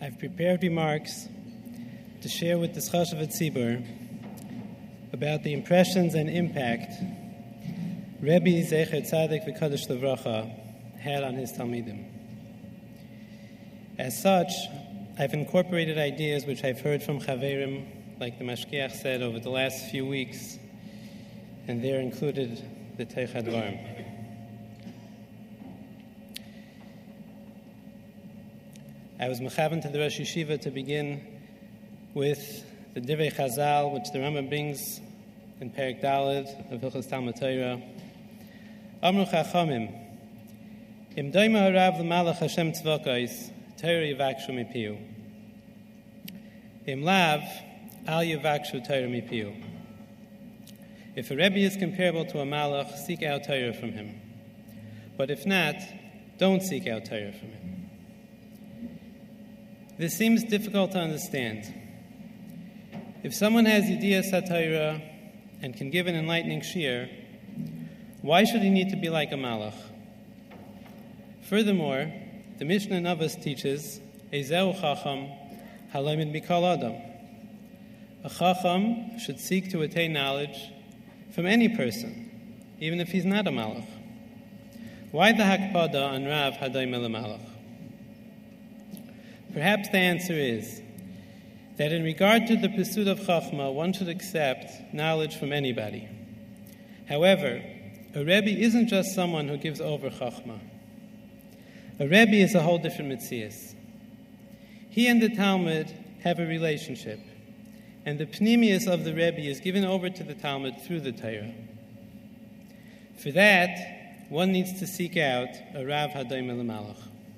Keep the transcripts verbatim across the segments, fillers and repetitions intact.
I've prepared remarks to share with the Chashuv Tzibur about the impressions and impact Rebbe Zecher Tzadik V'Kadosh Livracha had on his Talmidim. As such, I've incorporated ideas which I've heard from Chaverim, like the Mashgiach said, over the last few weeks, and there included the Teich HaDvarim. I was mechaven to the Rosh Yeshiva to begin with the Divrei Chazal, which the Rambam brings in Perek Daled of Hilchos Talmud Torah. Amru Chachamim, Im doima harav l'malach Hashem tzvokos, Torah yivakshu mipiu. Im lav, al yivakshu Torah mipiu. If a Rebbe is comparable to a malach, seek out Torah from him. But if not, don't seek out Torah from him. This seems difficult to understand. If someone has Yediyas HaTorah and can give an enlightening shir, why should he need to be like a malach? Furthermore, the Mishnah in Avos teaches, Ezeu chacham halamid mikol adam. A chacham should seek to attain knowledge from any person, even if he's not a malach. Why the hakpada on Rav Hadayim el Malach? Perhaps the answer is that in regard to the pursuit of Chachma, one should accept knowledge from anybody. However, a Rebbe isn't just someone who gives over Chachma. A Rebbe is a whole different Metzias. He and the Talmud have a relationship, and the Pnimius of the Rebbe is given over to the Talmud through the Torah. For that, one needs to seek out a Rav Hadayim el Malach.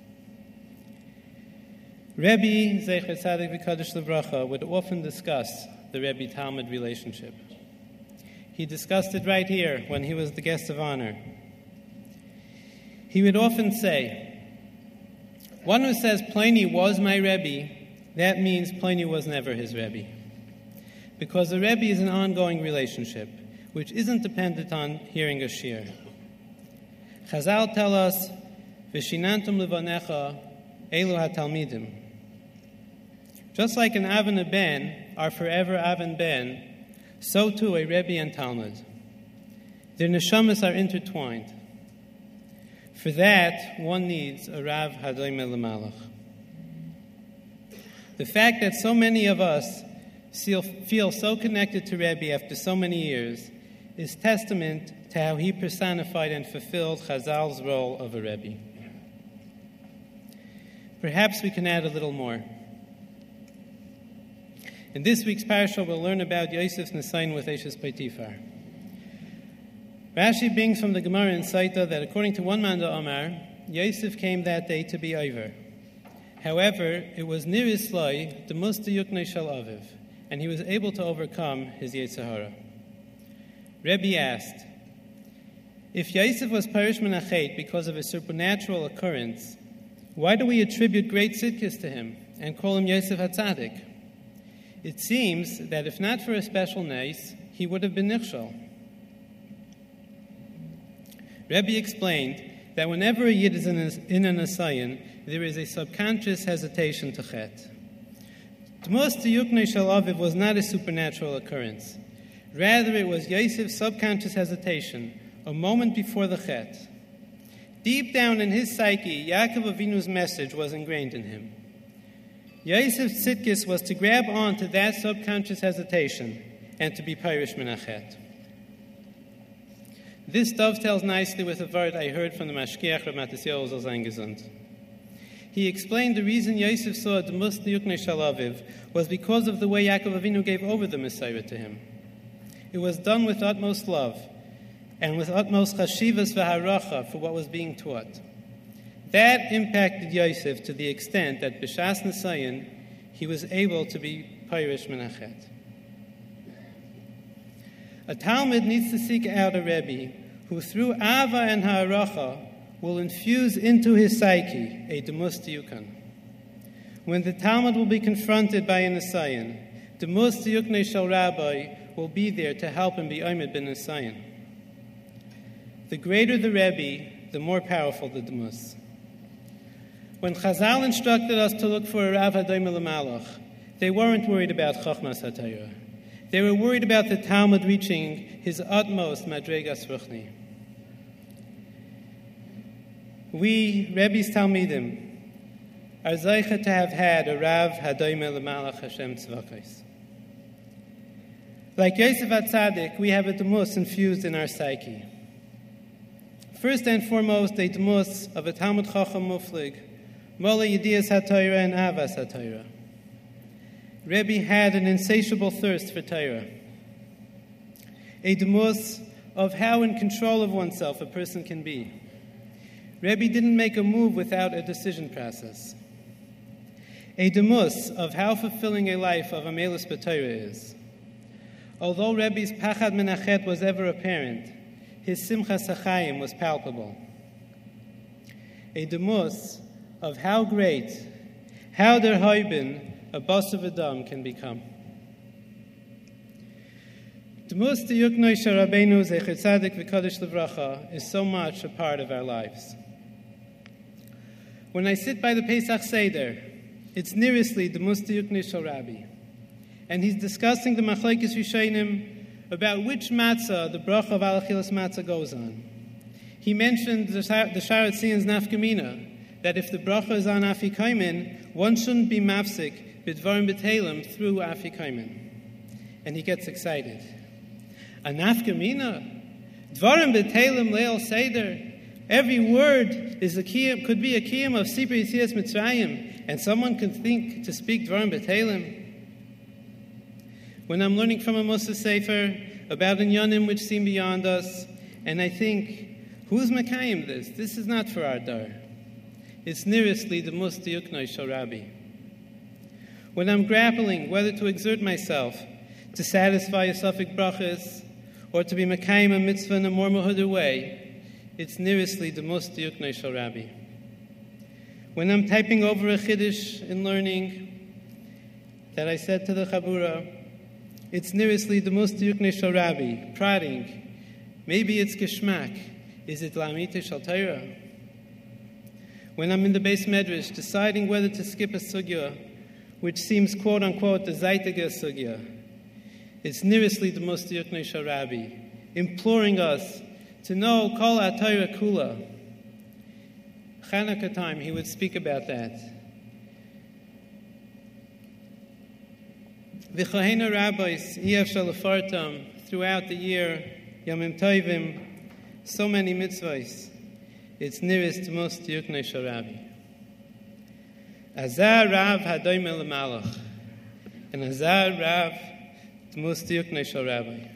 Rebbe Zecher Tzadik V'Kadosh Livracha would often discuss the Rebbe-Talmud relationship. He discussed it right here when he was the guest of honor. He would often say, one who says Pliny was my Rebbe, that means Pliny was never his Rebbe. Because a Rebbe is an ongoing relationship, which isn't dependent on hearing a shir. Chazal tell us, V'shinantum levanecha elu hatalmidim. Just like an Av and a Ben are forever Av and Ben, so too a Rebbe and Talmud. Their neshamas are intertwined. For that, one needs a Rav Hadayim el Malach. The fact that so many of us feel so connected to Rebbe after so many years is testament to how he personified and fulfilled Chazal's role of a Rebbe. Perhaps we can add a little more. In this week's parasha, we'll learn about Yosef's Nisayin with Eshes Potifar. Rashi brings from the Gemara in Saita that according to one man the Omar, Yosef came that day to be over. However, it was Nir Islai, the Musta Yuknei Shel Aviv, and he was able to overcome his Yetzer Hara. Rebbe asked, if Yosef was Parish Menachet because of a supernatural occurrence, why do we attribute great tzidkis to him and call him Yosef HaTzadik? It seems that if not for a special nes, he would have been nichshal. Rebbe explained that whenever a yid is in, a, in an asayin, there is a subconscious hesitation to chet. Dmos Yuknei Shel Aviv was not a supernatural occurrence. Rather, it was Yosef's subconscious hesitation, a moment before the chet. Deep down in his psyche, Yaakov Avinu's message was ingrained in him. Yosef's tzidkis was to grab on to that subconscious hesitation and to be Parish Menachet. This dovetails nicely with a word I heard from the Mashgiach Rav Matisyahu Zal Zayin Gesund. He explained the reason Yosef saw the Musta Yuknei Shel Aviv was because of the way Yaakov Avinu gave over the Messiah to him. It was done with utmost love and with utmost chashivas v'haracha for what was being taught. That impacted Yosef to the extent that b'shas Nisayin he was able to be Parish Menachet. A Talmud needs to seek out a Rebbe who through Ava and Ha'aracha will infuse into his psyche a Demus Diyukan. When the Talmud will be confronted by a Nisayin, Demus Diyuknei Shel Rabbi will be there to help him be Omed ben Nisayin. The greater the Rebbe, the more powerful the Demus. When Chazal instructed us to look for a Rav Hadoim L'Malach, they weren't worried about Chochmas HaTorah. They were worried about the Talmud reaching his utmost Madregas Ruchni. We, Rebbe's Talmidim, are zeicha to have had a Rav Hadoim L'Malach Hashem Tzvakos. Like Yosef HaTzadik, we have a Demos infused in our psyche. First and foremost, a Demos of a Talmud Chacham Muflig, Mola Yedias HaTorah and Avas HaTorah. Rebbe had an insatiable thirst for Torah. A Demos of how in control of oneself a person can be. Rebbe didn't make a move without a decision process. A Demos of how fulfilling a life of Amelus B'Torah is. Although Rebbe's Pachad Menachet was ever apparent, his Simchas HaChaim was palpable. A Demos of how great, how der Hoibin, a boss of Adam, can become. Demos Diyuknoi Sharabeinu Zecher Tzadik V'Kodesh L'Vracha is so much a part of our lives. When I sit by the Pesach Seder, it's nearestly Demos Diyuknoi Shal Rabbi, and he's discussing the Machlekes Rishonim about which matzah the bracha of Al Achilas Matzah goes on. He mentioned the Sharat Tzion's nafkamina, that if the bracha is on Afikomen, one shouldn't be mafsik b'dvarim b'telim through Afikomen. And he gets excited. A nafkamina? Dvarim b'telim leil seder? Every word is a kiyum, could be a kiyum of Sipur Yetzias Mitzrayim, and someone can think to speak dvarim b'telim. When I'm learning from a Musa Sefer about inyanim which seem beyond us, and I think, who's Mekayim this? This is not for our dar. It's nearestly the Mus Diyuknoi Shal Rabbi. When I'm grappling whether to exert myself to satisfy a Safik brachas or to be Mekayim a mitzvah in a more Mehuder way, it's nearestly the Mus Diyuknoi Shal Rabbi. When I'm typing over a Chiddush in learning that I said to the Chabura, it's nearestly the Mus Diyuknoi Shal Rabbi, prodding, maybe it's Geschmack, is it Lamite Shal Torah? When I'm in the Beis Medrash deciding whether to skip a sugya, which seems quote-unquote the Zaitige sugya, it's nearestly the Mus Diyuknoi Shal Rabbi, imploring us to know Kol HaTorah Kula. Chanukah time, he would speak about that. V'chohena rabbis, Iyaf Shalafartam, throughout the year, Yomim Tovim, so many mitzvahs. It's nearest Mus Diyuknoi Shal Rabbi. Azar Rav Hadoim L'Malach, and Azar Rav Mus Diyuknoi Shal Rabbi.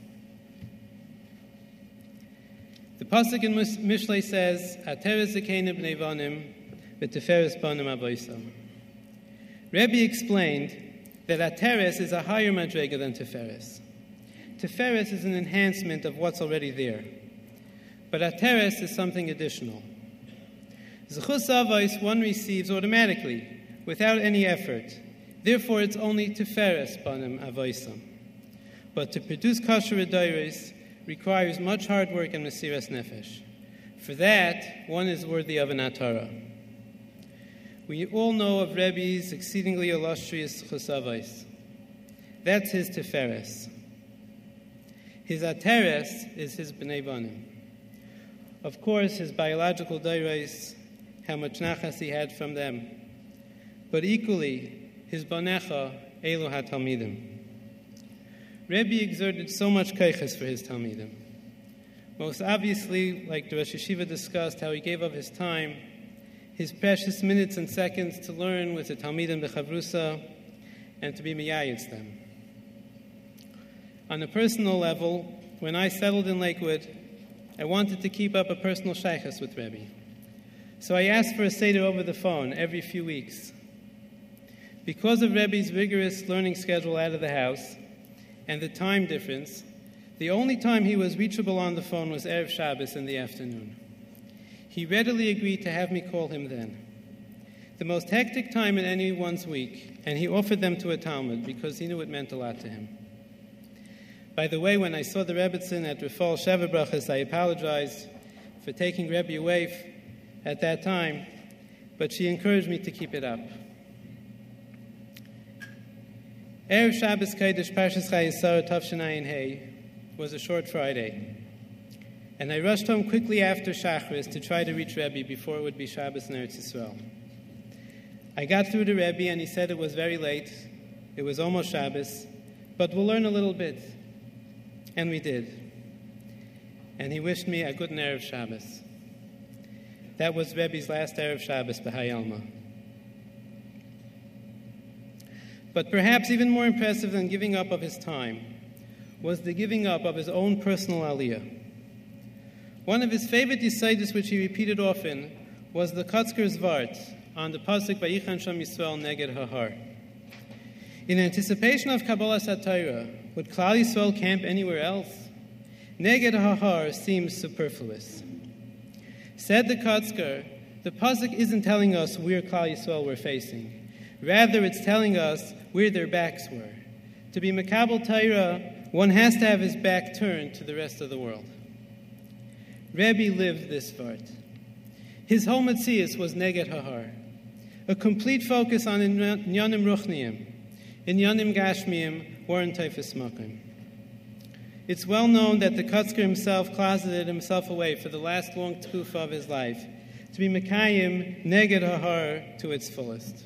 The pasuk in Mishlei says, "Ateres Zekenim Bnei Vanim, v'Tiferes Banim Avoisam." Rebbe explained that Ateres is a higher madrega than Tiferes. Tiferes is an enhancement of what's already there. But Ateres is something additional. Zechus Avos one receives automatically, without any effort. Therefore, it's only Tiferes Banim Avoisam. But to produce kosher adayres requires much hard work and mesiras nefesh. For that, one is worthy of an atara. We all know of Rebbe's exceedingly illustrious Zechus Avos. That's his Tiferes. His Ateres is his Bnei Banim. Of course, his biological dayres, how much nachas he had from them. But equally, his banecha, Elu HaTalmidim. Rebbe exerted so much kaiches for his Talmidim. Most obviously, like the Rosh Yeshiva discussed, how he gave up his time, his precious minutes and seconds to learn with the Talmidim B'Chavrusa and to be miyayitz them. On a personal level, when I settled in Lakewood, I wanted to keep up a personal shaychus with Rebbe. So I asked for a seder over the phone every few weeks. Because of Rebbe's rigorous learning schedule out of the house and the time difference, the only time he was reachable on the phone was Erev Shabbos in the afternoon. He readily agreed to have me call him then. The most hectic time in anyone's week, and he offered them to a Talmud because he knew it meant a lot to him. By the way, when I saw the Rebbetzin at Rafal Sheva Brachas, I apologized for taking Rebbe away f- at that time. but she encouraged me to keep it up. Erev Shabbos Kodesh Parshas Chayesara Tavshin Ayin Hey was a short Friday, and I rushed home quickly after Shachris to try to reach Rebbe before it would be Shabbos in Eretz Yisrael. I got through to Rebbe, and he said it was very late. It was almost Shabbos, but we'll learn a little bit. And we did. And he wished me a good Erev Shabbos. That was Rebbe's last Erev Shabbos, B'Hai Alma. But perhaps even more impressive than giving up of his time was the giving up of his own personal aliyah. One of his favorite deciders, which he repeated often, was the Kotzker's Vart on the pasuk Vayichan Sham Yisrael Neged Hahar. In anticipation of Kabbalas HaTorah, would Klal Yisrael camp anywhere else? Neged Hahar seems superfluous. Said the Kotzker, the pasuk isn't telling us where Klal Yisrael were facing. Rather, it's telling us where their backs were. To be Makabel Torah, one has to have his back turned to the rest of the world. Rebbe lived this part. His whole Metzius was Neged Hahar, a complete focus on Inyanim Ruchniim, Inyanim Gashmiim, or in Teifus Makim. It's well known that the Kotzker himself closeted himself away for the last long tkufa of his life, to be Mekayim Neged Hahar to its fullest.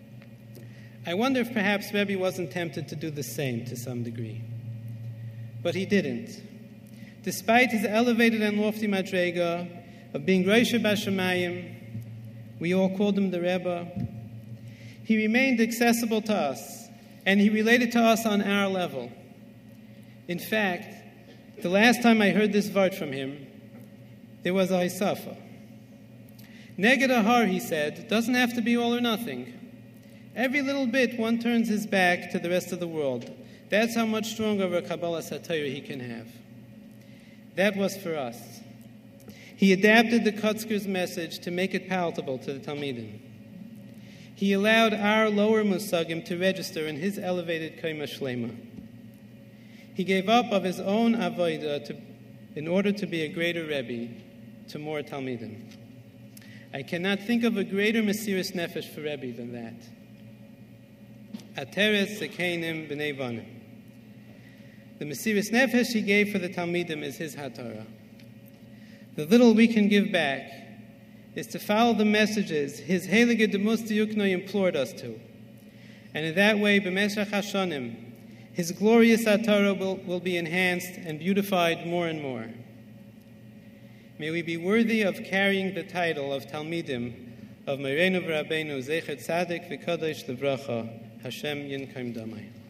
I wonder if perhaps Rebbe wasn't tempted to do the same to some degree. But he didn't. Despite his elevated and lofty madrega of being Rosh Hashanayim, we all called him the Rebbe, he remained accessible to us, and he related to us on our level. In fact, the last time I heard this vart from him, there was a Hisafa. Neged Hahar, he said, doesn't have to be all or nothing. Every little bit one turns his back to the rest of the world. That's how much stronger of a Kabbalas HaTorah he can have. That was for us. He adapted the Kotzker's message to make it palatable to the Talmidim. He allowed our lower Musagim to register in his elevated Kaima Shlema. He gave up of his own Avodah to, in order to be a greater Rebbe to more Talmidim. I cannot think of a greater Mesiris Nefesh for Rebbe than that. Ateres Sekeinim B'nei Vanim. The Mesiris Nefesh he gave for the Talmidim is his HaTorah. The little we can give back is to follow the messages his Heilige Demus Diyuknoi implored us to. And in that way, B'meshach Hashanim, his glorious HaTorah will, will be enhanced and beautified more and more. May we be worthy of carrying the title of Talmidim of Mereinu V'Rabbeinu Zecher Tzadik V'Kadosh L'Vracha Hashem Yinkaim Damai.